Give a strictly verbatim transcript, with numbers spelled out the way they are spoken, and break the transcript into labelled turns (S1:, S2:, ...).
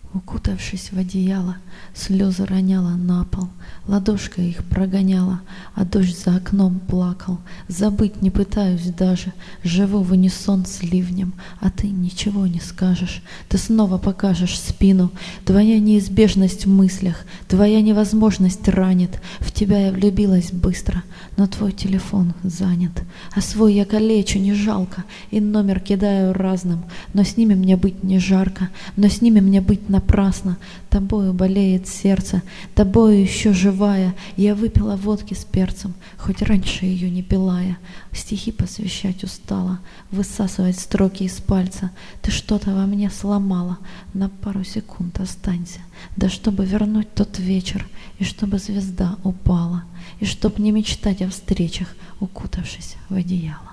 S1: Укутавшись в одеяло, слезы роняла на пол, ладошкой их прогоняла, а дождь за окном плакал. Забыть не пытаюсь даже, живу в унисон с ливнем, а ты ничего не скажешь. Ты снова покажешь спину, твоя неизбежность в мыслях, твоя невозможность ранит. В тебя я влюбилась быстро, но твой телефон занят, а свой я калечу, не жалко, и номер кидаю разным. Но с ними мне быть не жарко, но с ними мне быть напрасно. Тобою болеет сердце, тобою еще живая. Я выпила водки с перцем, хоть раньше ее не пила я. Стихи посвящать устала, высасывать строки из пальца. Ты что-то во мне сломала, на пару секунд останься. Да чтобы вернуть тот вечер, и чтобы звезда упала, и чтоб не мечтать о встречах, укутавшись в одеяло.